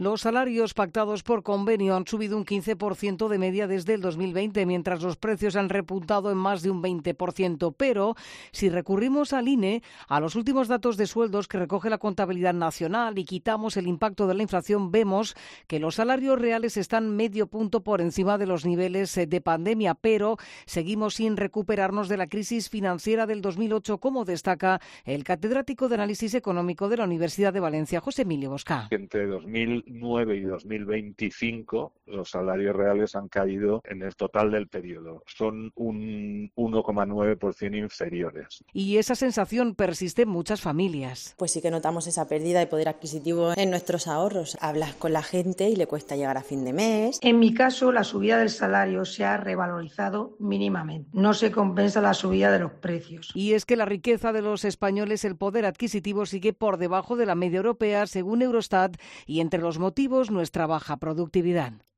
Los salarios pactados por convenio han subido un 15% de media desde el 2020, mientras los precios han repuntado en más de un 20%. Pero si recurrimos al INE, a los últimos datos de sueldos que recoge la contabilidad nacional y quitamos el impacto de la inflación, vemos que los salarios reales están medio punto por encima de los niveles de pandemia, pero seguimos sin recuperarnos de la crisis financiera del 2008, como destaca el catedrático de Análisis Económico de la Universidad de Valencia, José Emilio Bosca. Entre 2009 y 2025 los salarios reales han caído en el total del periodo. Son un 1,9% inferiores. Y esa sensación persiste en muchas familias. Pues sí que notamos esa pérdida de poder adquisitivo en nuestros ahorros. Hablas con la gente y le cuesta llegar a fin de mes. En mi caso, la subida del salario se ha revalorizado mínimamente. No se compensa la subida de los precios. Y es que la riqueza de los españoles, el poder adquisitivo, sigue por debajo de la media europea, según Eurostat, y entre los motivos, nuestra baja productividad.